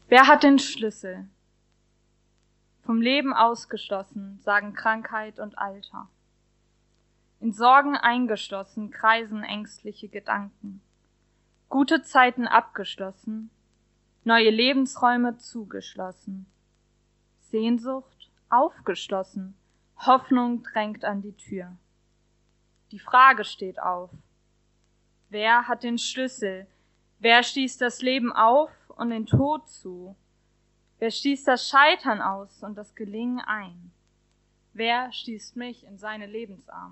Wer hat den Schlüssel? Vom Leben ausgeschlossen, sagen Krankheit und Alter. In Sorgen eingeschlossen, kreisen ängstliche Gedanken. Gute Zeiten abgeschlossen, neue Lebensräume zugeschlossen. Sehnsucht aufgeschlossen, Hoffnung drängt an die Tür. Die Frage steht auf. Wer hat den Schlüssel? Wer schließt das Leben auf und den Tod zu? Wer schließt das Scheitern aus und das Gelingen ein? Wer schließt mich in seine Lebensarme?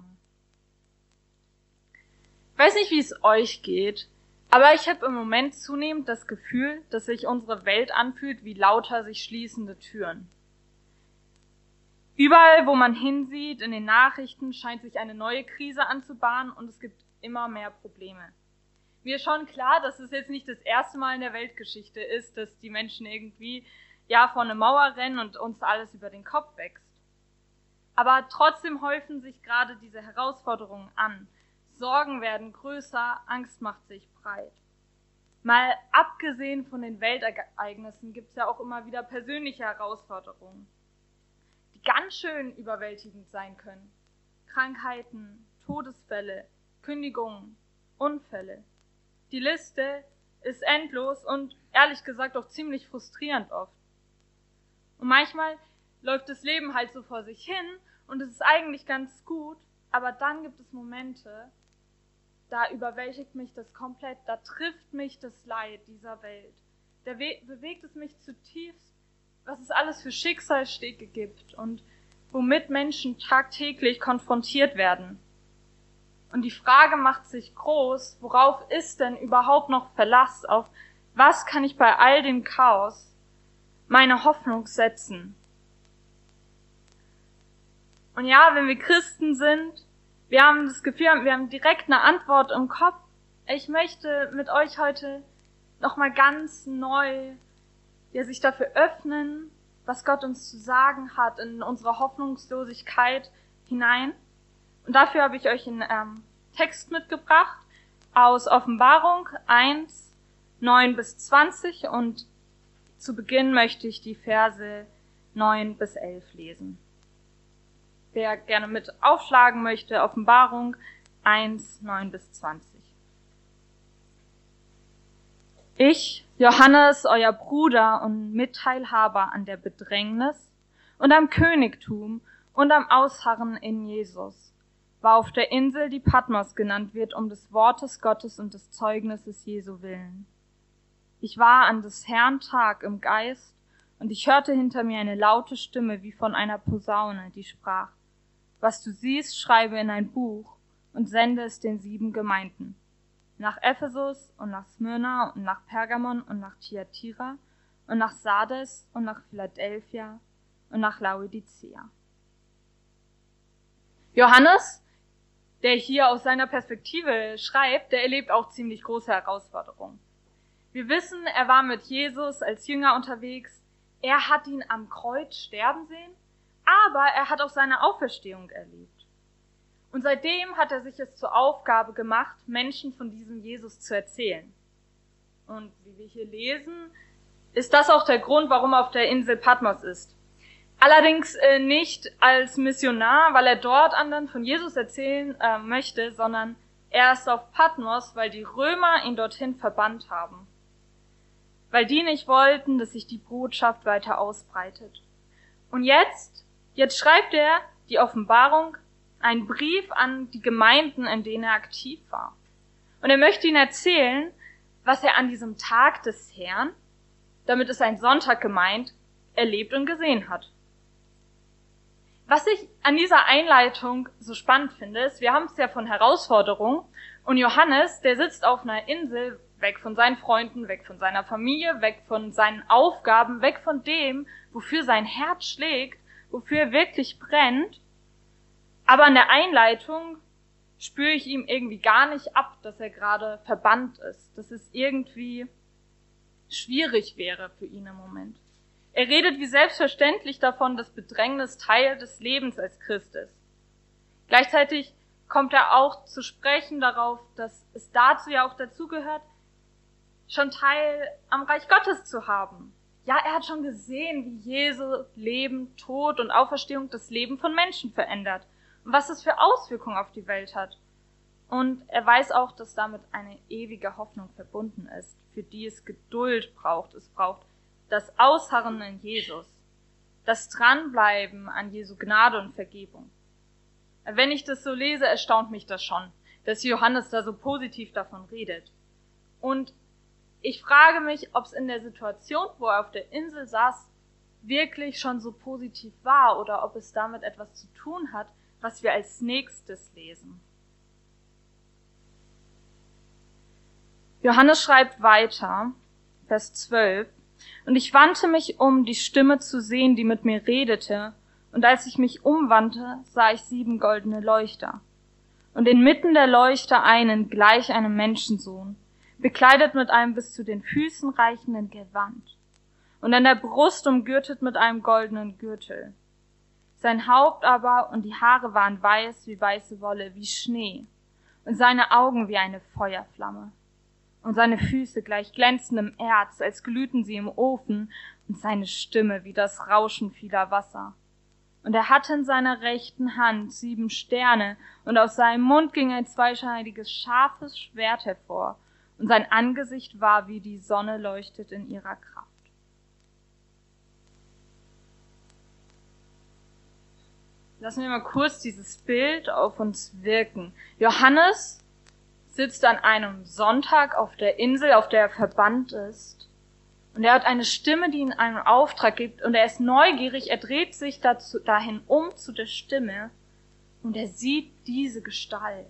Ich weiß nicht, wie es euch geht, aber ich habe im Moment zunehmend das Gefühl, dass sich unsere Welt anfühlt wie lauter sich schließende Türen. Überall, wo man hinsieht, in den Nachrichten, scheint sich eine neue Krise anzubahnen und es gibt immer mehr Probleme. Mir ist schon klar, dass es jetzt nicht das erste Mal in der Weltgeschichte ist, dass die Menschen irgendwie vor eine Mauer rennen und uns alles über den Kopf wächst. Aber trotzdem häufen sich gerade diese Herausforderungen an. Sorgen werden größer, Angst macht sich breit. Mal abgesehen von den Weltereignissen gibt es ja auch immer wieder persönliche Herausforderungen, die ganz schön überwältigend sein können. Krankheiten, Todesfälle, Kündigungen, Unfälle. Die Liste ist endlos und ehrlich gesagt auch ziemlich frustrierend oft. Und manchmal läuft das Leben halt so vor sich hin und es ist eigentlich ganz gut, aber dann gibt es Momente, da überwältigt mich das komplett, da trifft mich das Leid dieser Welt. Da bewegt es mich zutiefst, was es alles für Schicksalsschläge gibt und womit Menschen tagtäglich konfrontiert werden. Und die Frage macht sich groß, worauf ist denn überhaupt noch Verlass? Auf was kann ich bei all dem Chaos meine Hoffnung setzen? Und ja, wenn wir Christen sind, wir haben das Gefühl, wir haben direkt eine Antwort im Kopf. Ich möchte mit euch heute nochmal ganz neu sich dafür öffnen, was Gott uns zu sagen hat in unsere Hoffnungslosigkeit hinein. Und dafür habe ich euch einen Text mitgebracht aus Offenbarung 1, 9 bis 20 und zu Beginn möchte ich die Verse 9 bis 11 lesen. Wer gerne mit aufschlagen möchte, Offenbarung 1, 9 bis 20. Ich, Johannes, euer Bruder und Mitteilhaber an der Bedrängnis und am Königtum und am Ausharren in Jesus, war auf der Insel, die Patmos genannt wird, um des Wortes Gottes und des Zeugnisses Jesu willen. Ich war an des Herrn Tag im Geist, und ich hörte hinter mir eine laute Stimme wie von einer Posaune, die sprach: Was du siehst, schreibe in ein Buch und sende es den 7 Gemeinden, nach Ephesus und nach Smyrna und nach Pergamon und nach Thyatira und nach Sardes und nach Philadelphia und nach Laodicea. Johannes, der hier aus seiner Perspektive schreibt, der erlebt auch ziemlich große Herausforderungen. Wir wissen, er war mit Jesus als Jünger unterwegs, er hat ihn am Kreuz sterben sehen, aber er hat auch seine Auferstehung erlebt. Und seitdem hat er sich es zur Aufgabe gemacht, Menschen von diesem Jesus zu erzählen. Und wie wir hier lesen, ist das auch der Grund, warum er auf der Insel Patmos ist. Allerdings nicht als Missionar, weil er dort anderen von Jesus erzählen möchte, sondern er ist auf Patmos, weil die Römer ihn dorthin verbannt haben. Weil die nicht wollten, dass sich die Botschaft weiter ausbreitet. Und jetzt schreibt er die Offenbarung, einen Brief an die Gemeinden, in denen er aktiv war. Und er möchte ihnen erzählen, was er an diesem Tag des Herrn, damit ist ein Sonntag gemeint, erlebt und gesehen hat. Was ich an dieser Einleitung so spannend finde, ist, wir haben es ja von Herausforderungen und Johannes, der sitzt auf einer Insel, weg von seinen Freunden, weg von seiner Familie, weg von seinen Aufgaben, weg von dem, wofür sein Herz schlägt, wofür er wirklich brennt. Aber an der Einleitung spüre ich ihm irgendwie gar nicht ab, dass er gerade verbannt ist, dass es irgendwie schwierig wäre für ihn im Moment. Er redet wie selbstverständlich davon, dass Bedrängnis Teil des Lebens als Christ ist. Gleichzeitig kommt er auch zu sprechen darauf, dass es dazu ja auch dazugehört, schon Teil am Reich Gottes zu haben, Ja, er hat schon gesehen, wie Jesu Leben, Tod und Auferstehung das Leben von Menschen verändert und was es für Auswirkungen auf die Welt hat. Und er weiß auch, dass damit eine ewige Hoffnung verbunden ist, für die es Geduld braucht. Es braucht das Ausharren in Jesus, das Dranbleiben an Jesu Gnade und Vergebung. Wenn ich das so lese, erstaunt mich das schon, dass Johannes da so positiv davon redet. Und ich frage mich, ob es in der Situation, wo er auf der Insel saß, wirklich schon so positiv war oder ob es damit etwas zu tun hat, was wir als nächstes lesen. Johannes schreibt weiter, Vers 12, und ich wandte mich um, die Stimme zu sehen, die mit mir redete, und als ich mich umwandte, sah ich 7 goldene Leuchter. Und inmitten der Leuchter einen, gleich einem Menschensohn, bekleidet mit einem bis zu den Füßen reichenden Gewand und an der Brust umgürtet mit einem goldenen Gürtel. Sein Haupt aber und die Haare waren weiß wie weiße Wolle, wie Schnee, und seine Augen wie eine Feuerflamme. Und seine Füße gleich glänzendem Erz, als glühten sie im Ofen, und seine Stimme wie das Rauschen vieler Wasser. Und er hatte in seiner rechten Hand 7 Sterne, und aus seinem Mund ging ein zweischneidiges, scharfes Schwert hervor, und sein Angesicht war wie die Sonne leuchtet in ihrer Kraft. Lassen wir mal kurz dieses Bild auf uns wirken. Johannes sitzt an einem Sonntag auf der Insel, auf der er verbannt ist. Und er hat eine Stimme, die ihm einen Auftrag gibt. Und er ist neugierig, er dreht sich dahin um zu der Stimme. Und er sieht diese Gestalt.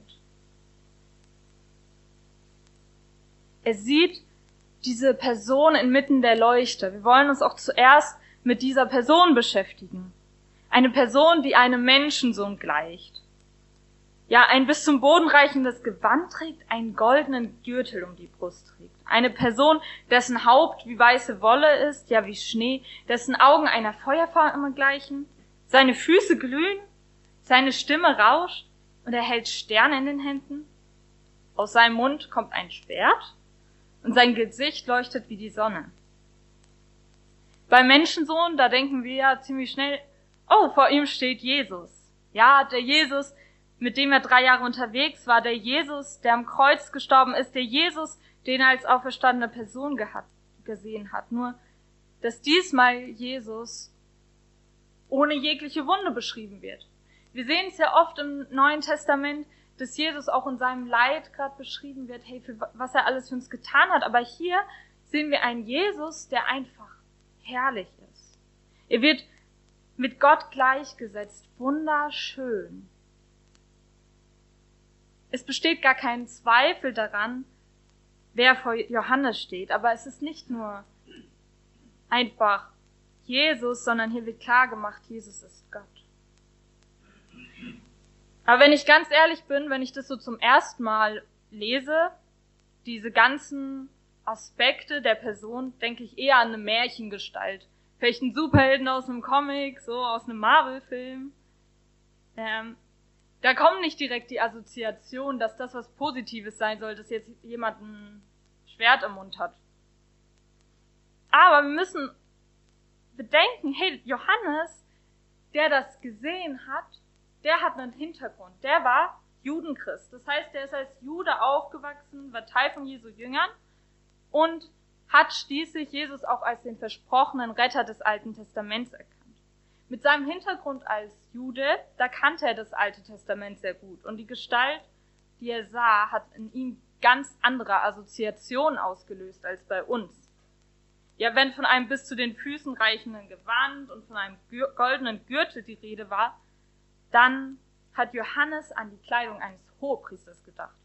Er sieht diese Person inmitten der Leuchter. Wir wollen uns auch zuerst mit dieser Person beschäftigen. Eine Person, die einem Menschensohn gleicht. Ja, ein bis zum Boden reichendes Gewand trägt, einen goldenen Gürtel um die Brust trägt. Eine Person, dessen Haupt wie weiße Wolle ist, ja wie Schnee, dessen Augen einer Feuerflamme gleichen, seine Füße glühen, seine Stimme rauscht und er hält Sterne in den Händen. Aus seinem Mund kommt ein Schwert und sein Gesicht leuchtet wie die Sonne. Beim Menschensohn, da denken wir ja ziemlich schnell, oh, vor ihm steht Jesus. Ja, der Jesus, mit dem er 3 Jahre unterwegs war, der Jesus, der am Kreuz gestorben ist, der Jesus, den er als auferstandene Person gesehen hat. Nur, dass diesmal Jesus ohne jegliche Wunde beschrieben wird. Wir sehen es ja oft im Neuen Testament, dass Jesus auch in seinem Leid gerade beschrieben wird, hey, für was er alles für uns getan hat. Aber hier sehen wir einen Jesus, der einfach herrlich ist. Er wird mit Gott gleichgesetzt, wunderschön. Es besteht gar kein Zweifel daran, wer vor Johannes steht. Aber es ist nicht nur einfach Jesus, sondern hier wird klar gemacht, Jesus ist Gott. Aber wenn ich ganz ehrlich bin, wenn ich das so zum ersten Mal lese, diese ganzen Aspekte der Person, denke ich eher an eine Märchengestalt. Vielleicht einen Superhelden aus einem Comic, so aus einem Marvel-Film. Da kommen nicht direkt die Assoziationen, dass das was Positives sein soll, dass jetzt jemand ein Schwert im Mund hat. Aber wir müssen bedenken, hey, Johannes, der das gesehen hat, der hat einen Hintergrund. Der war Judenchrist. Das heißt, der ist als Jude aufgewachsen, war Teil von Jesu Jüngern und hat schließlich Jesus auch als den versprochenen Retter des Alten Testaments erkannt. Mit seinem Hintergrund als Jude, da kannte er das Alte Testament sehr gut. Und die Gestalt, die er sah, hat in ihm ganz andere Assoziationen ausgelöst als bei uns. Ja, wenn von einem bis zu den Füßen reichenden Gewand und von einem goldenen Gürtel die Rede war, dann hat Johannes an die Kleidung eines Hohepriesters gedacht.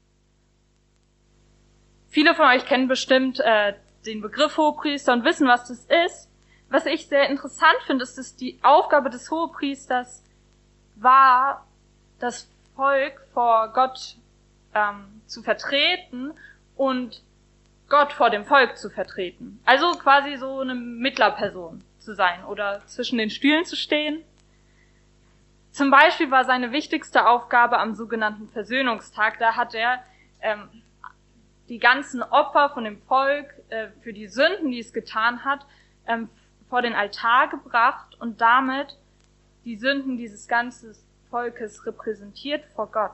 Viele von euch kennen bestimmt den Begriff Hohepriester und wissen, was das ist. Was ich sehr interessant finde, ist, dass die Aufgabe des Hohepriesters war, das Volk vor Gott zu vertreten und Gott vor dem Volk zu vertreten. Also quasi so eine Mittlerperson zu sein oder zwischen den Stühlen zu stehen. Zum Beispiel war seine wichtigste Aufgabe am sogenannten Versöhnungstag. Da hat er die ganzen Opfer von dem Volk für die Sünden, die es getan hat, vor den Altar gebracht und damit die Sünden dieses ganzen Volkes repräsentiert vor Gott.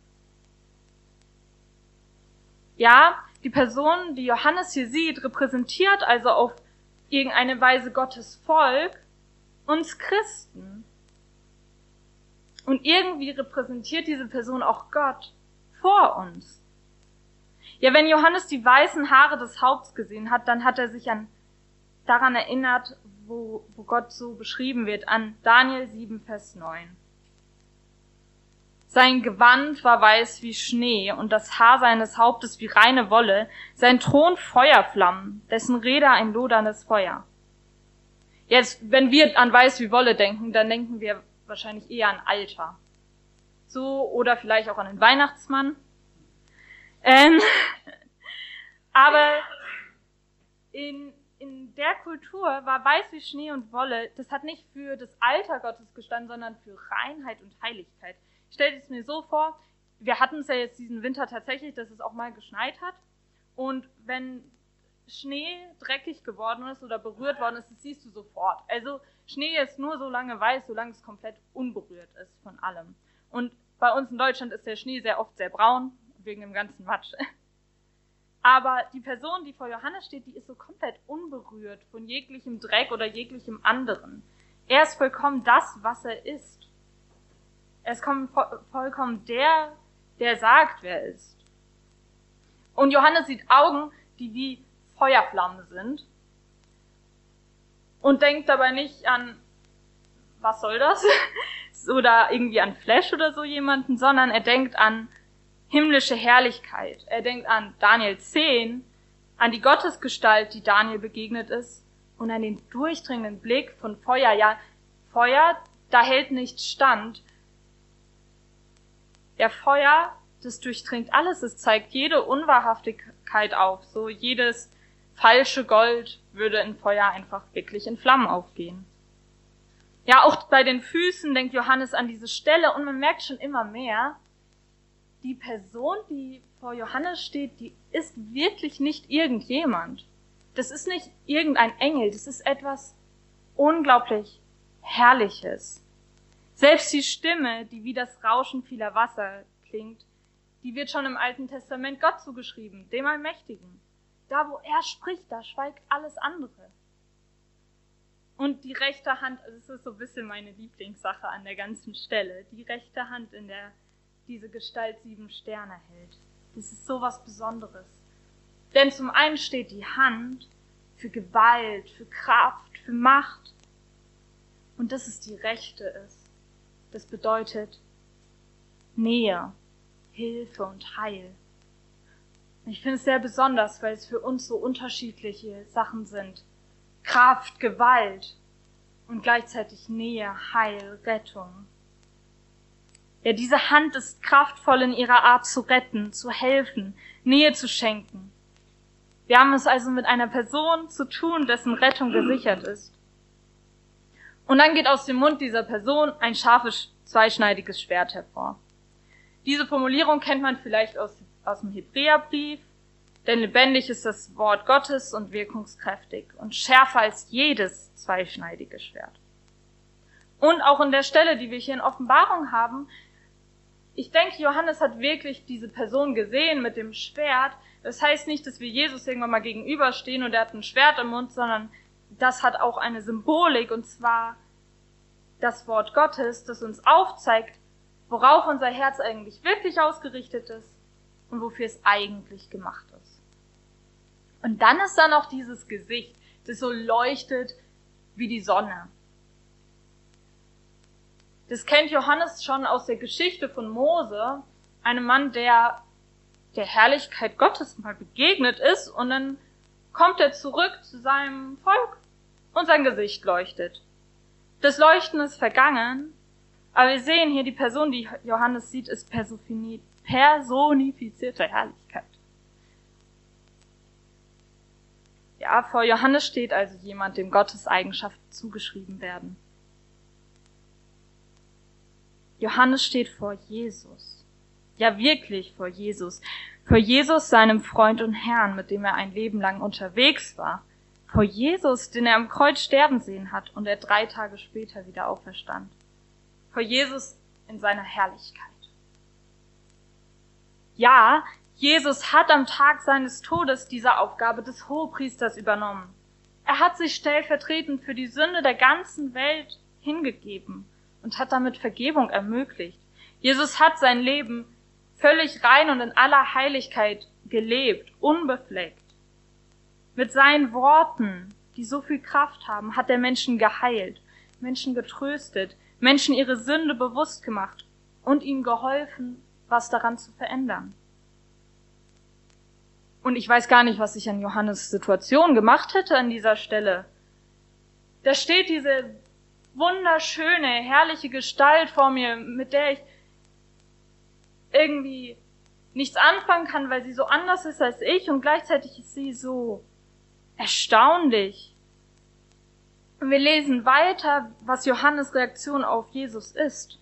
Ja, die Person, die Johannes hier sieht, repräsentiert also auf irgendeine Weise Gottes Volk, uns Christen. Und irgendwie repräsentiert diese Person auch Gott vor uns. Ja, wenn Johannes die weißen Haare des Haupts gesehen hat, dann hat er sich daran erinnert, wo Gott so beschrieben wird, an Daniel 7, Vers 9. Sein Gewand war weiß wie Schnee und das Haar seines Hauptes wie reine Wolle, sein Thron Feuerflammen, dessen Räder ein loderndes Feuer. Jetzt, wenn wir an weiß wie Wolle denken, dann denken wir wahrscheinlich eher an Alter. So, oder vielleicht auch an den Weihnachtsmann. Aber in der Kultur war weiß wie Schnee und Wolle, das hat nicht für das Alter Gottes gestanden, sondern für Reinheit und Heiligkeit. Ich stelle es mir so vor, wir hatten es ja jetzt diesen Winter tatsächlich, dass es auch mal geschneit hat. Und wenn Schnee dreckig geworden ist oder berührt worden ist, das siehst du sofort. Also Schnee ist nur so lange weiß, solange es komplett unberührt ist von allem. Und bei uns in Deutschland ist der Schnee sehr oft sehr braun, wegen dem ganzen Matsch. Aber die Person, die vor Johannes steht, die ist so komplett unberührt von jeglichem Dreck oder jeglichem anderen. Er ist vollkommen das, was er ist. Er ist vollkommen der sagt, wer er ist. Und Johannes sieht Augen, die wie Feuerflammen sind. Und denkt dabei nicht an, was soll das? Oder irgendwie an Flash oder so jemanden, sondern er denkt an himmlische Herrlichkeit. Er denkt an Daniel 10, an die Gottesgestalt, die Daniel begegnet ist, und an den durchdringenden Blick von Feuer. Ja, Feuer, da hält nichts stand. Ja, Feuer, das durchdringt alles. Es zeigt jede Unwahrhaftigkeit auf. So jedes falsche Gold würde in Feuer einfach wirklich in Flammen aufgehen. Ja, auch bei den Füßen denkt Johannes an diese Stelle und man merkt schon immer mehr, die Person, die vor Johannes steht, die ist wirklich nicht irgendjemand. Das ist nicht irgendein Engel, das ist etwas unglaublich Herrliches. Selbst die Stimme, die wie das Rauschen vieler Wasser klingt, die wird schon im Alten Testament Gott zugeschrieben, dem Allmächtigen. Da, wo er spricht, da schweigt alles andere. Und die rechte Hand, also das ist so ein bisschen meine Lieblingssache an der ganzen Stelle, die rechte Hand, in der diese Gestalt 7 Sterne hält. Das ist so was Besonderes. Denn zum einen steht die Hand für Gewalt, für Kraft, für Macht. Und dass es die rechte ist. Das bedeutet Nähe, Hilfe und Heil. Ich finde es sehr besonders, weil es für uns so unterschiedliche Sachen sind. Kraft, Gewalt und gleichzeitig Nähe, Heil, Rettung. Ja, diese Hand ist kraftvoll in ihrer Art zu retten, zu helfen, Nähe zu schenken. Wir haben es also mit einer Person zu tun, dessen Rettung gesichert ist. Und dann geht aus dem Mund dieser Person ein scharfes, zweischneidiges Schwert hervor. Diese Formulierung kennt man vielleicht aus dem Hebräerbrief, denn lebendig ist das Wort Gottes und wirkungskräftig und schärfer als jedes zweischneidige Schwert. Und auch in der Stelle, die wir hier in Offenbarung haben, ich denke, Johannes hat wirklich diese Person gesehen mit dem Schwert. Das heißt nicht, dass wir Jesus irgendwann mal gegenüberstehen und er hat ein Schwert im Mund, sondern das hat auch eine Symbolik, und zwar das Wort Gottes, das uns aufzeigt, worauf unser Herz eigentlich wirklich ausgerichtet ist und wofür es eigentlich gemacht ist. Und dann ist da noch dieses Gesicht, das so leuchtet wie die Sonne. Das kennt Johannes schon aus der Geschichte von Mose, einem Mann, der der Herrlichkeit Gottes mal begegnet ist, und dann kommt er zurück zu seinem Volk und sein Gesicht leuchtet. Das Leuchten ist vergangen, aber wir sehen hier, die Person, die Johannes sieht, ist personifizierte Herrlichkeit. Ja, vor Johannes steht also jemand, dem Gottes Eigenschaften zugeschrieben werden. Johannes steht vor Jesus. Ja, wirklich vor Jesus. Vor Jesus, seinem Freund und Herrn, mit dem er ein Leben lang unterwegs war. Vor Jesus, den er am Kreuz sterben sehen hat und er 3 Tage später wieder auferstand. Vor Jesus in seiner Herrlichkeit. Ja, Jesus hat am Tag seines Todes diese Aufgabe des Hohepriesters übernommen. Er hat sich stellvertretend für die Sünde der ganzen Welt hingegeben und hat damit Vergebung ermöglicht. Jesus hat sein Leben völlig rein und in aller Heiligkeit gelebt, unbefleckt. Mit seinen Worten, die so viel Kraft haben, hat er Menschen geheilt, Menschen getröstet, Menschen ihre Sünde bewusst gemacht und ihnen geholfen, was daran zu verändern. Und ich weiß gar nicht, was ich an Johannes Situation gemacht hätte an dieser Stelle. Da steht diese wunderschöne, herrliche Gestalt vor mir, mit der ich irgendwie nichts anfangen kann, weil sie so anders ist als ich und gleichzeitig ist sie so erstaunlich. Und wir lesen weiter, was Johannes' Reaktion auf Jesus ist.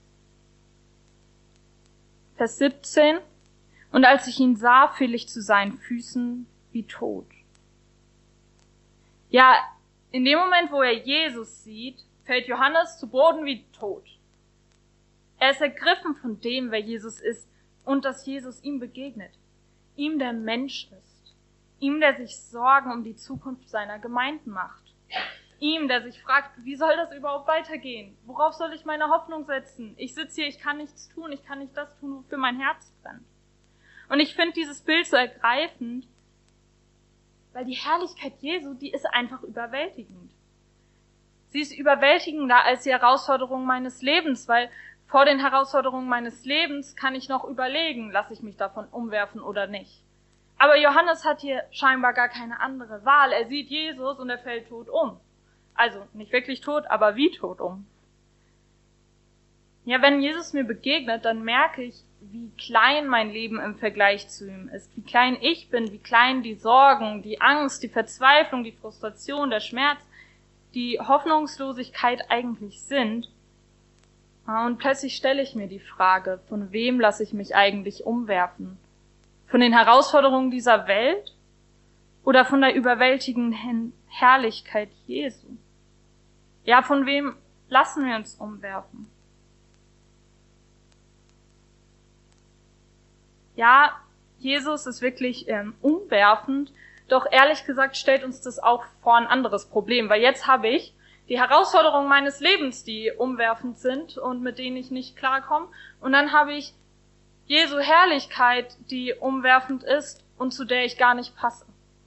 Vers 17. Und als ich ihn sah, fiel ich zu seinen Füßen wie tot. Ja, in dem Moment, wo er Jesus sieht, fällt Johannes zu Boden wie tot. Er ist ergriffen von dem, wer Jesus ist und dass Jesus ihm begegnet. Ihm, der Mensch ist. Ihm, der sich Sorgen um die Zukunft seiner Gemeinden macht. Ihm, der sich fragt, wie soll das überhaupt weitergehen? Worauf soll ich meine Hoffnung setzen? Ich sitze hier, ich kann nichts tun, ich kann nicht das tun, wofür mein Herz brennt. Und ich finde dieses Bild so ergreifend, weil die Herrlichkeit Jesu, die ist einfach überwältigend. Sie ist überwältigender als die Herausforderungen meines Lebens, weil vor den Herausforderungen meines Lebens kann ich noch überlegen, lasse ich mich davon umwerfen oder nicht. Aber Johannes hat hier scheinbar gar keine andere Wahl. Er sieht Jesus und er fällt tot um. Also nicht wirklich tot, aber wie tot um. Ja, wenn Jesus mir begegnet, dann merke ich, wie klein mein Leben im Vergleich zu ihm ist, wie klein ich bin, wie klein die Sorgen, die Angst, die Verzweiflung, die Frustration, der Schmerz, die Hoffnungslosigkeit eigentlich sind. Und plötzlich stelle ich mir die Frage, von wem lasse ich mich eigentlich umwerfen? Von den Herausforderungen dieser Welt oder von der überwältigenden Herrlichkeit Jesu? Ja, von wem lassen wir uns umwerfen? Ja, Jesus ist wirklich umwerfend, doch ehrlich gesagt stellt uns das auch vor ein anderes Problem, weil jetzt habe ich die Herausforderungen meines Lebens, die umwerfend sind und mit denen ich nicht klarkomme, und dann habe ich Jesu Herrlichkeit, die umwerfend ist und zu der ich gar nicht passe.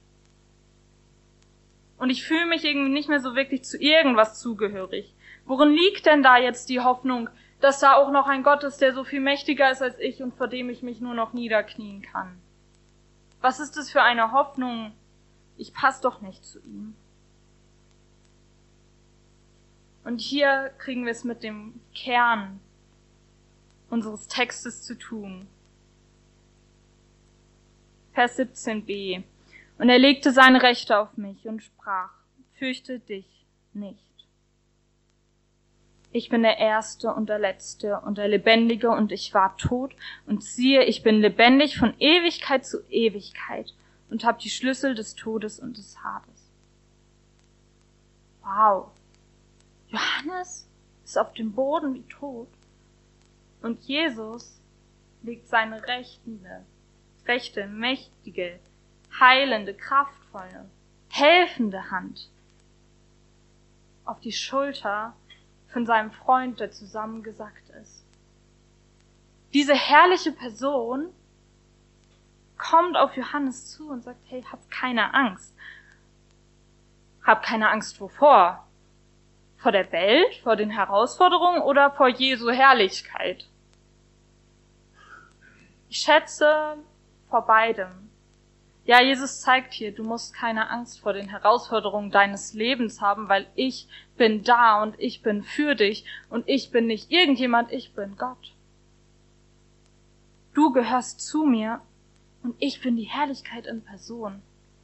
Und ich fühle mich irgendwie nicht mehr so wirklich zu irgendwas zugehörig. Worin liegt denn da jetzt die Hoffnung, dass da auch noch ein Gott ist, der so viel mächtiger ist als ich und vor dem ich mich nur noch niederknien kann? Was ist das für eine Hoffnung? Ich passe doch nicht zu ihm. Und hier kriegen wir es mit dem Kern unseres Textes zu tun. Vers 17b. Und er legte seine Rechte auf mich und sprach, fürchte dich nicht. Ich bin der Erste und der Letzte und der Lebendige und ich war tot und siehe, ich bin lebendig von Ewigkeit zu Ewigkeit und habe die Schlüssel des Todes und des Hades. Wow. Johannes ist auf dem Boden wie tot und Jesus legt seine rechte, mächtige, heilende, kraftvolle, helfende Hand auf die Schulter von seinem Freund, der zusammengesackt ist. Diese herrliche Person kommt auf Johannes zu und sagt, hey, hab keine Angst. Hab keine Angst wovor? Vor der Welt, vor den Herausforderungen oder vor Jesu Herrlichkeit? Ich schätze, vor beidem. Ja, Jesus zeigt hier, du musst keine Angst vor den Herausforderungen deines Lebens haben, weil ich bin da und ich bin für dich und ich bin nicht irgendjemand, ich bin Gott. Du gehörst zu mir und ich bin die Herrlichkeit in Person.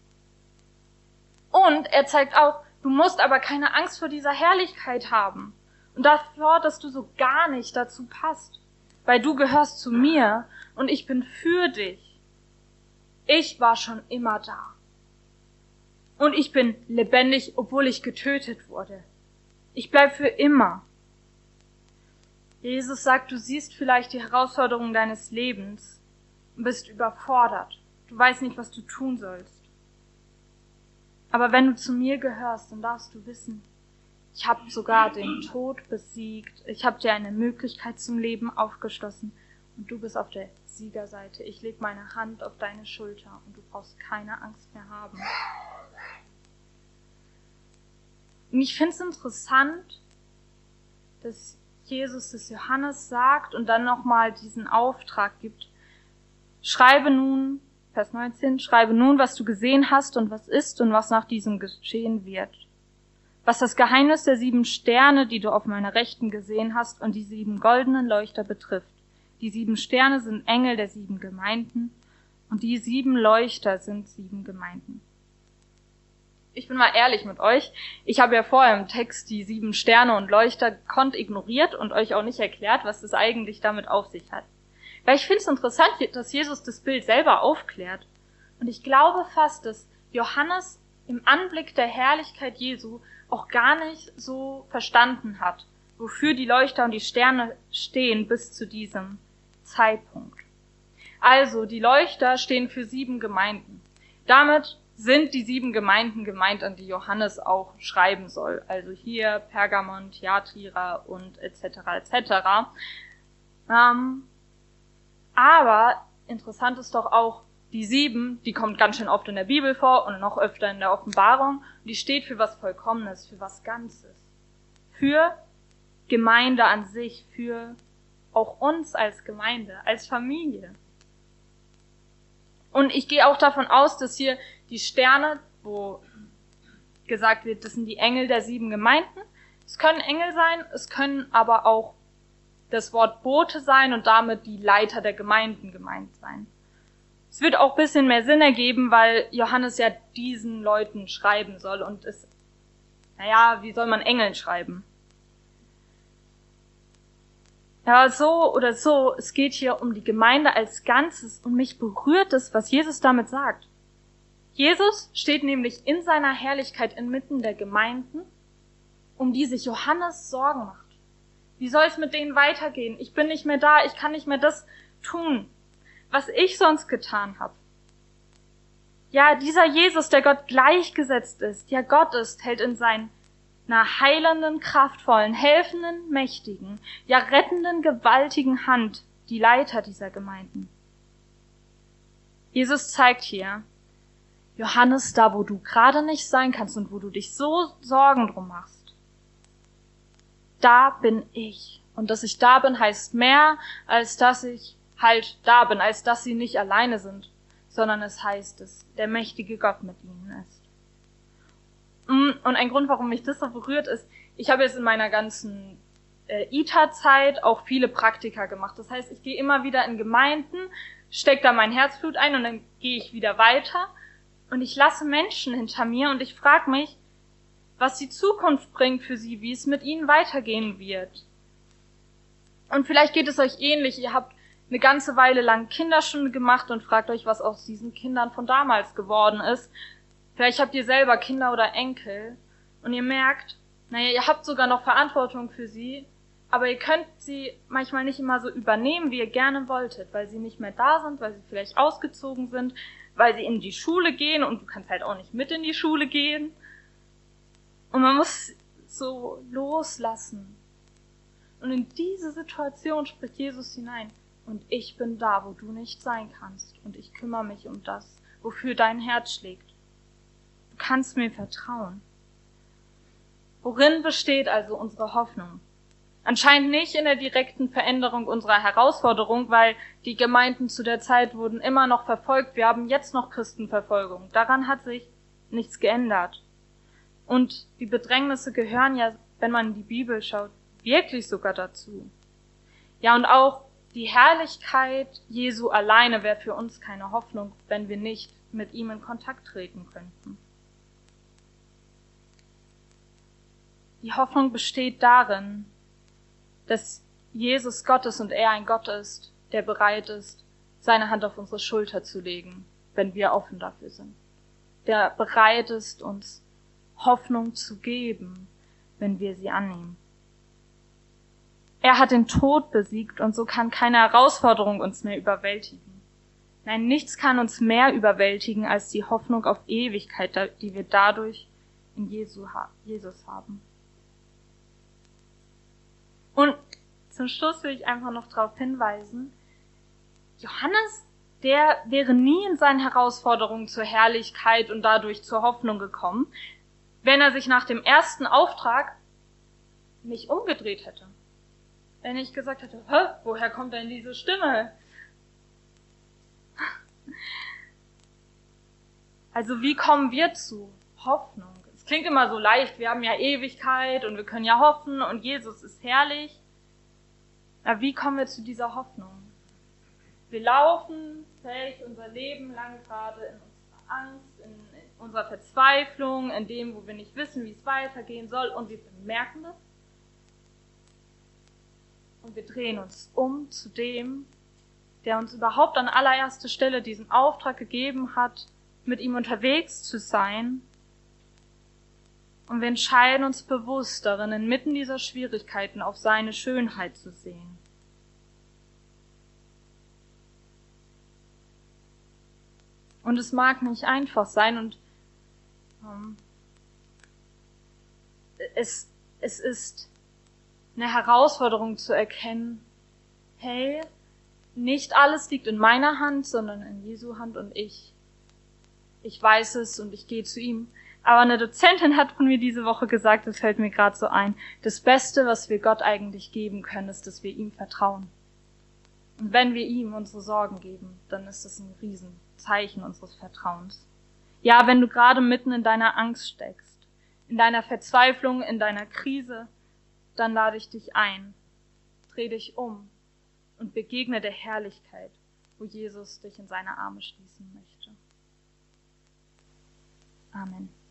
Und er zeigt auch, du musst aber keine Angst vor dieser Herrlichkeit haben und davor, dass du so gar nicht dazu passt, weil du gehörst zu mir und ich bin für dich. Ich war schon immer da. Und ich bin lebendig, obwohl ich getötet wurde. Ich bleib für immer. Jesus sagt, du siehst vielleicht die Herausforderungen deines Lebens und bist überfordert. Du weißt nicht, was du tun sollst. Aber wenn du zu mir gehörst, dann darfst du wissen, ich habe sogar den Tod besiegt. Ich habe dir eine Möglichkeit zum Leben aufgeschlossen und du bist auf der Siegerseite. Ich leg meine Hand auf deine Schulter und du brauchst keine Angst mehr haben. Und ich finde es interessant, dass Jesus das Johannes sagt und dann nochmal diesen Auftrag gibt. Schreibe nun, Vers 19, schreibe nun, was du gesehen hast und was ist und was nach diesem geschehen wird. Was das Geheimnis der 7 Sterne, die du auf meiner Rechten gesehen hast, und die 7 goldenen Leuchter betrifft. Die 7 Sterne sind Engel der 7 Gemeinden und die 7 Leuchter sind 7 Gemeinden. Ich bin mal ehrlich mit euch. Ich habe ja vorher im Text die 7 Sterne und Leuchter gekonnt ignoriert und euch auch nicht erklärt, was das eigentlich damit auf sich hat. Weil ich finde es interessant, dass Jesus das Bild selber aufklärt. Und ich glaube fast, dass Johannes im Anblick der Herrlichkeit Jesu auch gar nicht so verstanden hat, wofür die Leuchter und die Sterne stehen bis zu diesem Zeitpunkt. Also, die Leuchter stehen für 7 Gemeinden. Damit sind die 7 Gemeinden gemeint, an die Johannes auch schreiben soll. Also hier Pergamon, Thyatira und etc. etc. Aber interessant ist doch auch, die 7, die kommt ganz schön oft in der Bibel vor und noch öfter in der Offenbarung. Die steht für was Vollkommenes, für was Ganzes. Für Gemeinde an sich, für auch uns als Gemeinde, als Familie. Und ich gehe auch davon aus, dass hier die Sterne, wo gesagt wird, das sind die Engel der 7 Gemeinden. Es können Engel sein, es können aber auch das Wort Bote sein und damit die Leiter der Gemeinden gemeint sein. Es wird auch ein bisschen mehr Sinn ergeben, weil Johannes ja diesen Leuten schreiben soll und wie soll man Engeln schreiben? Ja, so oder so, es geht hier um die Gemeinde als Ganzes und mich berührt es, was Jesus damit sagt. Jesus steht nämlich in seiner Herrlichkeit inmitten der Gemeinden, um die sich Johannes Sorgen macht. Wie soll es mit denen weitergehen? Ich bin nicht mehr da, ich kann nicht mehr das tun, was ich sonst getan habe. Ja, dieser Jesus, der Gott gleichgesetzt ist, ja Gott ist, hält in seiner heilenden, kraftvollen, helfenden, mächtigen, ja rettenden, gewaltigen Hand die Leiter dieser Gemeinden. Jesus zeigt hier, Johannes, da wo du gerade nicht sein kannst und wo du dich so Sorgen drum machst, da bin ich. Und dass ich da bin, heißt mehr, als dass ich halt da bin, als dass sie nicht alleine sind, sondern es heißt, dass der mächtige Gott mit ihnen ist. Und ein Grund, warum mich das so berührt, ist, ich habe jetzt in meiner ganzen ITA-Zeit auch viele Praktika gemacht. Das heißt, ich gehe immer wieder in Gemeinden, stecke da mein Herzblut ein und dann gehe ich wieder weiter. Und ich lasse Menschen hinter mir und ich frage mich, was die Zukunft bringt für sie, wie es mit ihnen weitergehen wird. Und vielleicht geht es euch ähnlich. Ihr habt eine ganze Weile lang Kinderstunde gemacht und fragt euch, was aus diesen Kindern von damals geworden ist. Vielleicht habt ihr selber Kinder oder Enkel und ihr merkt, ihr habt sogar noch Verantwortung für sie, aber ihr könnt sie manchmal nicht immer so übernehmen, wie ihr gerne wolltet, weil sie nicht mehr da sind, weil sie vielleicht ausgezogen sind, weil sie in die Schule gehen und du kannst halt auch nicht mit in die Schule gehen. Und man muss so loslassen. Und in diese Situation spricht Jesus hinein. Und ich bin da, wo du nicht sein kannst. Und ich kümmere mich um das, wofür dein Herz schlägt. Du kannst mir vertrauen. Worin besteht also unsere Hoffnung? Anscheinend nicht in der direkten Veränderung unserer Herausforderung, weil die Gemeinden zu der Zeit wurden immer noch verfolgt. Wir haben jetzt noch Christenverfolgung. Daran hat sich nichts geändert. Und die Bedrängnisse gehören ja, wenn man in die Bibel schaut, wirklich sogar dazu. Ja, und auch die Herrlichkeit Jesu alleine wäre für uns keine Hoffnung, wenn wir nicht mit ihm in Kontakt treten könnten. Die Hoffnung besteht darin, dass Jesus Gott ist und er ein Gott ist, der bereit ist, seine Hand auf unsere Schulter zu legen, wenn wir offen dafür sind. der bereit ist, uns Hoffnung zu geben, wenn wir sie annehmen. Er hat den Tod besiegt und so kann keine Herausforderung uns mehr überwältigen. Nein, nichts kann uns mehr überwältigen als die Hoffnung auf Ewigkeit, die wir dadurch in Jesus haben. Und zum Schluss will ich einfach noch darauf hinweisen, Johannes, der wäre nie in seinen Herausforderungen zur Herrlichkeit und dadurch zur Hoffnung gekommen, wenn er sich nach dem ersten Auftrag nicht umgedreht hätte. Wenn ich gesagt hätte, woher kommt denn diese Stimme? Also wie kommen wir zu Hoffnung? Es klingt immer so leicht, wir haben ja Ewigkeit und wir können ja hoffen und Jesus ist herrlich. Aber wie kommen wir zu dieser Hoffnung? Wir laufen vielleicht unser Leben lang gerade in unserer Angst, in unserer Verzweiflung, in dem, wo wir nicht wissen, wie es weitergehen soll und wir bemerken das. Und wir drehen uns um zu dem, der uns überhaupt an allererster Stelle diesen Auftrag gegeben hat, mit ihm unterwegs zu sein. Und wir entscheiden uns bewusst darin, inmitten dieser Schwierigkeiten auf seine Schönheit zu sehen. Und es mag nicht einfach sein und es ist eine Herausforderung zu erkennen, hey, nicht alles liegt in meiner Hand, sondern in Jesu Hand und ich weiß es und ich gehe zu ihm. Aber eine Dozentin hat von mir diese Woche gesagt, das fällt mir gerade so ein, das Beste, was wir Gott eigentlich geben können, ist, dass wir ihm vertrauen. Und wenn wir ihm unsere Sorgen geben, dann ist das ein Riesenzeichen unseres Vertrauens. Ja, wenn du gerade mitten in deiner Angst steckst, in deiner Verzweiflung, in deiner Krise, dann lade ich dich ein. Dreh dich um und begegne der Herrlichkeit, wo Jesus dich in seine Arme schließen möchte. Amen.